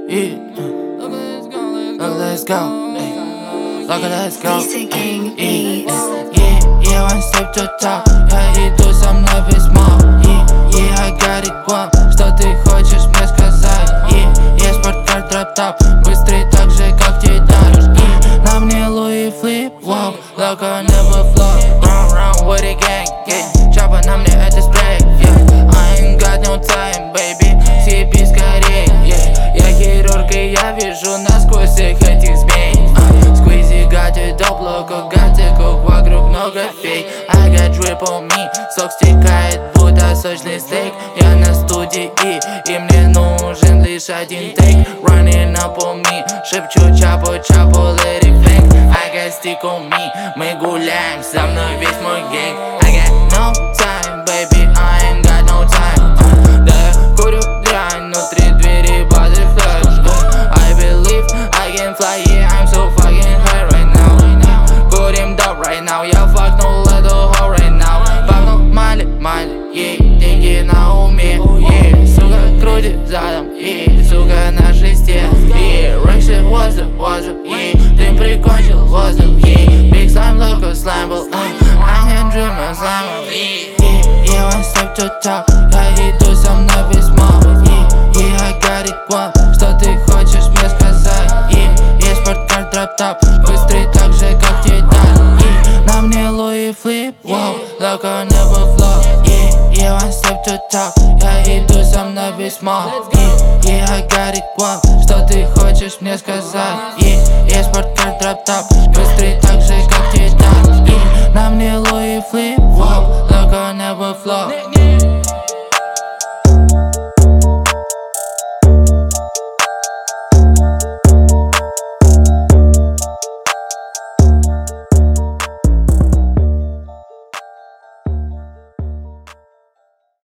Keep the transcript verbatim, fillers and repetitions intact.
yeah. Look, let's go, hey. Look, let's go, hey. Yeah, yeah, yeah, one step to top. Я иду со мной письмо. Yeah, yeah, I got it, one. Что ты хочешь мне сказать? Yeah, yeah, спорткар, дроп-топ. Быстрый так же, как Титан. Yeah, на мне Луи флип, wow. Like I never flop. Round, round with a gang, yeah. Чапа на мне это спрей, yeah. I ain't got no time, baby. Съеби скорей, yeah. Я хирург и я вижу насквозь всех этих змей. uh, Сквизи гадит до блока, гадиков вокруг много фей. I got drip on me, сок стекает, будто сочный стейк. Я на студии и, и мне нужен лишь один тейк. Running up on me, шепчу чапу, чапу, let it fake. I got stick on me, мы гуляем, со мной весь мой гэнг. I got no time, baby, I ain't got no time. uh, Да я курю дрянь, внутри двери butterfly. uh, I believe I can fly, yeah, I'm so fucking high right now. Курим доп right now, я факнул эту hoe right now. Бабнул мали, мали, yeah, деньги на уме, yeah. Сука крутит задом, yeah, сука на шесте, yeah. Раньше воздух, воздух, yeah. Дым прикончил воздух, yeah. Big slime, local slime был, uh. I can dream of slime, yeah. Yeah, yeah, one step to top. Я иду со мной письмо, yeah, yeah, I got it, one. Что ты хочешь мне сказать? Yeah, yeah, спорткар, дроп-топ. Быстрый так же, как Титан, yeah. На мне Луи флип, wow. Like I never flop, yeah, yeah, one step to top. Я иду со мной письмо, yeah, yeah, I got it, one. Что ты хочешь мне сказать? Yeah, yeah, спорткар, дроп-топ.